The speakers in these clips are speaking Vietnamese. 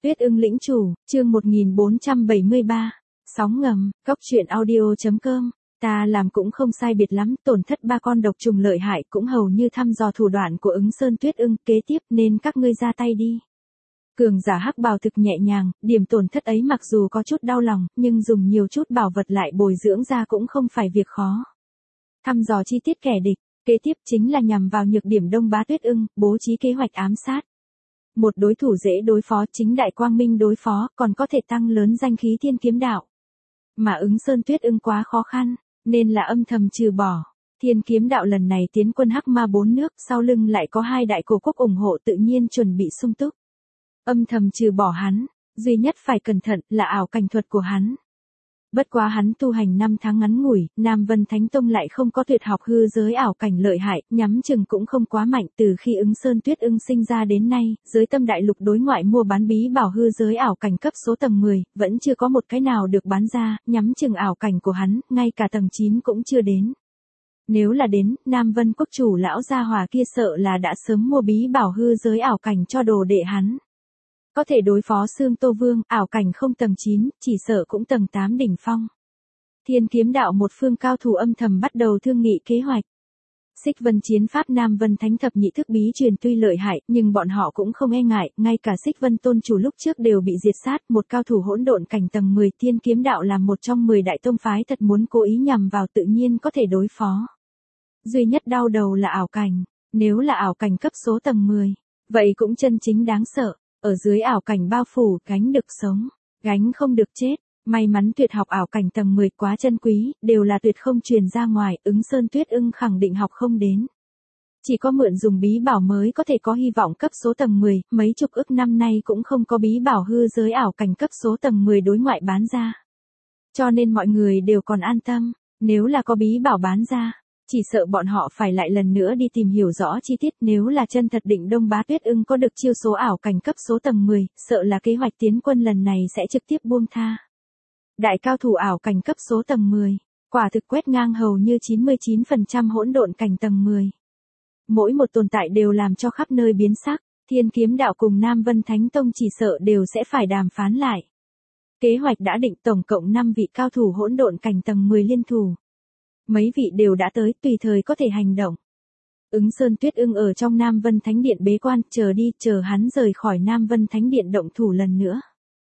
Tuyết ưng lĩnh chủ, chương 1473. Sóng ngầm, cốc truyện audio.com. Ta làm cũng không sai biệt lắm, tổn thất 3 con độc trùng lợi hại cũng hầu như thăm dò thủ đoạn của ứng sơn tuyết ưng, kế tiếp nên các ngươi ra tay đi. Cường giả hắc bào thực nhẹ nhàng, điểm tổn thất ấy mặc dù có chút đau lòng, nhưng dùng nhiều chút bảo vật lại bồi dưỡng ra cũng không phải việc khó. Thăm dò chi tiết kẻ địch, kế tiếp chính là nhằm vào nhược điểm Đông Bá Tuyết ưng, bố trí kế hoạch ám sát. Một đối thủ dễ đối phó chính Đại Quang Minh đối phó, còn có thể tăng lớn danh khí Thiên Kiếm Đạo. Mà ứng sơn tuyết ưng quá khó khăn, nên là âm thầm trừ bỏ. Thiên Kiếm Đạo lần này tiến quân hắc ma 4 nước, sau lưng lại có 2 đại cổ quốc ủng hộ, tự nhiên chuẩn bị sung túc. Âm thầm trừ bỏ hắn, duy nhất phải cẩn thận là ảo cảnh thuật của hắn. Bất quá hắn tu hành 5 tháng ngắn ngủi, Nam Vân Thánh Tông lại không có tuyệt học hư giới ảo cảnh lợi hại, nhắm chừng cũng không quá mạnh. Từ khi ứng sơn tuyết ưng sinh ra đến nay, giới tâm đại lục đối ngoại mua bán bí bảo hư giới ảo cảnh cấp số tầng 10, vẫn chưa có một cái nào được bán ra, nhắm chừng ảo cảnh của hắn, ngay cả tầng 9 cũng chưa đến. Nếu là đến, Nam Vân quốc chủ lão gia hòa kia sợ là đã sớm mua bí bảo hư giới ảo cảnh cho đồ đệ hắn. Có thể đối phó Xương Tô Vương, ảo cảnh không tầng 9, chỉ sợ cũng tầng 8 đỉnh phong. Thiên Kiếm Đạo một phương cao thủ âm thầm bắt đầu thương nghị kế hoạch. Xích Vân chiến pháp Nam Vân Thánh thập nhị thức bí truyền tuy lợi hại, nhưng bọn họ cũng không e ngại, ngay cả Xích Vân tôn chủ lúc trước đều bị diệt sát, một cao thủ hỗn độn cảnh tầng 10, Thiên Kiếm Đạo là một trong 10 đại tông phái thật muốn cố ý nhằm vào tự nhiên có thể đối phó. Duy nhất đau đầu là ảo cảnh, nếu là ảo cảnh cấp số tầng 10, vậy cũng chân chính đáng sợ. Ở dưới ảo cảnh bao phủ, gánh được sống, gánh không được chết. May mắn tuyệt học ảo cảnh tầng 10 quá chân quý, đều là tuyệt không truyền ra ngoài, ứng sơn tuyết ưng khẳng định học không đến. Chỉ có mượn dùng bí bảo mới có thể có hy vọng cấp số tầng 10, mấy chục ức năm nay cũng không có bí bảo hư giới ảo cảnh cấp số tầng 10 đối ngoại bán ra. Cho nên mọi người đều còn an tâm, nếu là có bí bảo bán ra, chỉ sợ bọn họ phải lại lần nữa đi tìm hiểu rõ chi tiết. Nếu là chân thật định Đông Bá Tuyết ưng có được chiêu số ảo cảnh cấp số tầng 10, sợ là kế hoạch tiến quân lần này sẽ trực tiếp buông tha. Đại cao thủ ảo cảnh cấp số tầng 10, quả thực quét ngang hầu như 99% hỗn độn cảnh tầng 10. Mỗi một tồn tại đều làm cho khắp nơi biến sắc, Thiên Kiếm Đạo cùng Nam Vân Thánh Tông chỉ sợ đều sẽ phải đàm phán lại. Kế hoạch đã định, tổng cộng 5 vị cao thủ hỗn độn cảnh tầng 10 liên thủ. Mấy vị đều đã tới, tùy thời có thể hành động. Ứng sơn tuyết ưng ở trong Nam Vân Thánh Điện bế quan, chờ hắn rời khỏi Nam Vân Thánh Điện động thủ lần nữa.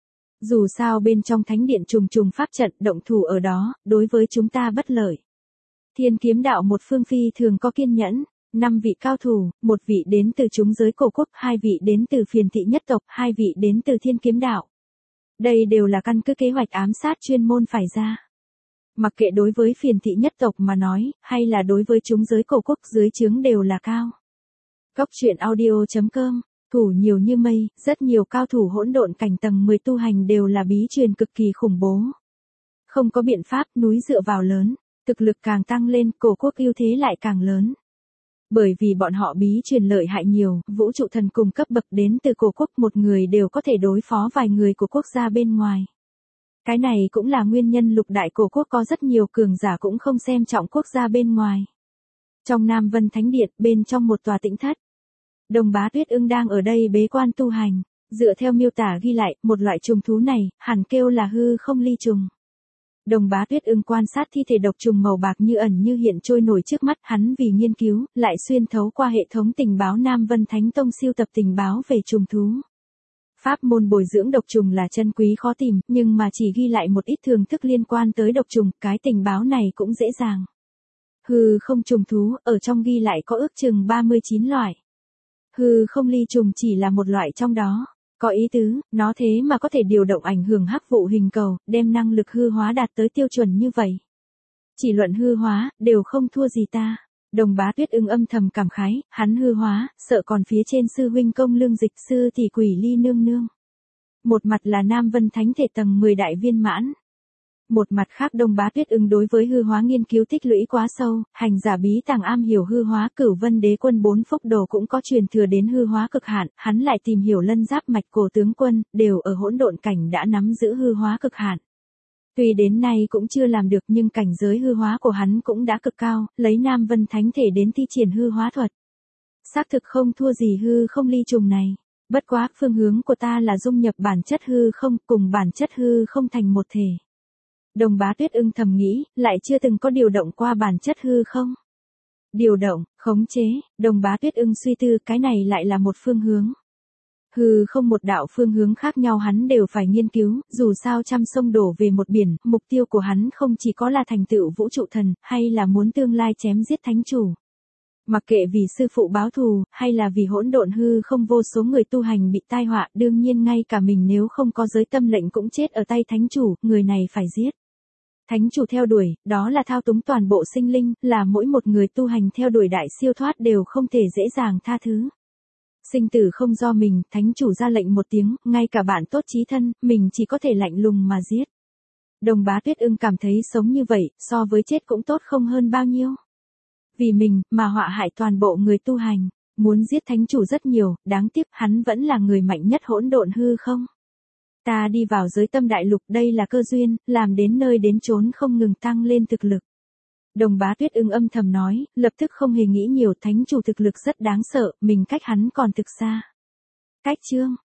Dù sao bên trong Thánh Điện trùng trùng pháp trận, động thủ ở đó, đối với chúng ta bất lợi. Thiên Kiếm Đạo một phương phi thường có kiên nhẫn, 5 vị cao thủ, 1 vị đến từ chúng giới cổ quốc, 2 vị đến từ phiền thị nhất tộc, 2 vị đến từ Thiên Kiếm Đạo. Đây đều là căn cứ kế hoạch ám sát chuyên môn phải ra. Mặc kệ đối với phiền thị nhất tộc mà nói, hay là đối với chúng giới cổ quốc, dưới trướng đều là cao. Cốc truyện audio.com. Thủ nhiều như mây, rất nhiều cao thủ hỗn độn cảnh tầng 10 tu hành đều là bí truyền cực kỳ khủng bố. Không có biện pháp, núi dựa vào lớn, thực lực càng tăng lên, cổ quốc ưu thế lại càng lớn. Bởi vì bọn họ bí truyền lợi hại nhiều, vũ trụ thần cùng cấp bậc đến từ cổ quốc, một người đều có thể đối phó vài người của quốc gia bên ngoài. Cái này cũng là nguyên nhân lục đại cổ quốc có rất nhiều cường giả cũng không xem trọng quốc gia bên ngoài. Trong Nam Vân Thánh Điện, bên trong một tòa tĩnh thất, Đông Bá Tuyết ưng đang ở đây bế quan tu hành. Dựa theo miêu tả ghi lại, một loại trùng thú này, hẳn kêu là hư không ly trùng. Đông Bá Tuyết ưng quan sát thi thể độc trùng màu bạc như ẩn như hiện trôi nổi trước mắt, hắn vì nghiên cứu, lại xuyên thấu qua hệ thống tình báo Nam Vân Thánh Tông siêu tập tình báo về trùng thú. Pháp môn bồi dưỡng độc trùng là chân quý khó tìm, nhưng mà chỉ ghi lại một ít thường thức liên quan tới độc trùng, cái tình báo này cũng dễ dàng. Hư không trùng thú, ở trong ghi lại có ước chừng 39 loại. Hư không ly trùng chỉ là một loại trong đó. Có ý tứ, nó thế mà có thể điều động ảnh hưởng hắc vụ hình cầu, đem năng lực hư hóa đạt tới tiêu chuẩn như vậy. Chỉ luận hư hóa, đều không thua gì ta. Đông Bá Tuyết ưng âm thầm cảm khái, hắn hư hóa, sợ còn phía trên sư huynh Công Lương Dịch, sư tỷ Quỷ Ly nương nương. Một mặt là Nam Vân Thánh thể tầng 10 đại viên mãn. Một mặt khác Đông Bá Tuyết ưng đối với hư hóa nghiên cứu tích lũy quá sâu, hành giả bí tàng am hiểu hư hóa, Cửu Vân Đế quân 4 phúc đồ cũng có truyền thừa đến hư hóa cực hạn, hắn lại tìm hiểu lân giáp mạch cổ tướng quân, đều ở hỗn độn cảnh đã nắm giữ hư hóa cực hạn. Tuy đến nay cũng chưa làm được nhưng cảnh giới hư hóa của hắn cũng đã cực cao, lấy Nam Vân Thánh thể đến thi triển hư hóa thuật. Xác thực không thua gì hư không ly trùng này. Bất quá, phương hướng của ta là dung nhập bản chất hư không, cùng bản chất hư không thành một thể. Đồng Bá Tuyết Ưng thầm nghĩ, lại chưa từng có điều động qua bản chất hư không. Điều động, khống chế, Đồng Bá Tuyết Ưng suy tư, cái này lại là một phương hướng. Hư không một đạo phương hướng khác nhau hắn đều phải nghiên cứu, dù sao trăm sông đổ về một biển, mục tiêu của hắn không chỉ có là thành tựu vũ trụ thần, hay là muốn tương lai chém giết thánh chủ. Mặc kệ vì sư phụ báo thù, hay là vì hỗn độn hư không vô số người tu hành bị tai họa, đương nhiên ngay cả mình nếu không có giới tâm lệnh cũng chết ở tay thánh chủ, người này phải giết. Thánh chủ theo đuổi, đó là thao túng toàn bộ sinh linh, là mỗi một người tu hành theo đuổi đại siêu thoát đều không thể dễ dàng tha thứ. Sinh tử không do mình, thánh chủ ra lệnh một tiếng, ngay cả bạn tốt chí thân, mình chỉ có thể lạnh lùng mà giết. Đồng Bá Tuyết Ưng cảm thấy sống như vậy, so với chết cũng tốt không hơn bao nhiêu. Vì mình, mà họa hại toàn bộ người tu hành, muốn giết thánh chủ rất nhiều, đáng tiếc hắn vẫn là người mạnh nhất hỗn độn hư không. Ta đi vào giới tâm đại lục, đây là cơ duyên, làm đến nơi đến chốn không ngừng tăng lên thực lực. Đồng Bá Tuyết Ưng âm thầm nói, lập tức không hề nghĩ nhiều, thánh chủ thực lực rất đáng sợ, mình cách hắn còn thực xa. Cách chương